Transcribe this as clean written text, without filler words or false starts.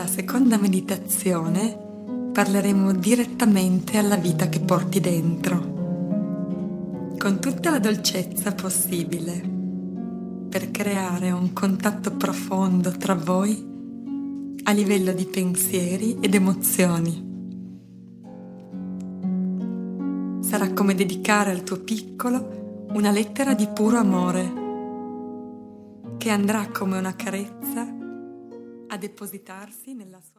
questa seconda meditazione parleremo direttamente alla vita che porti dentro, con tutta la dolcezza possibile, per creare un contatto profondo tra voi a livello di pensieri ed emozioni. Sarà come dedicare al tuo piccolo una lettera di puro amore, che andrà come una carezza a depositarsi nella sua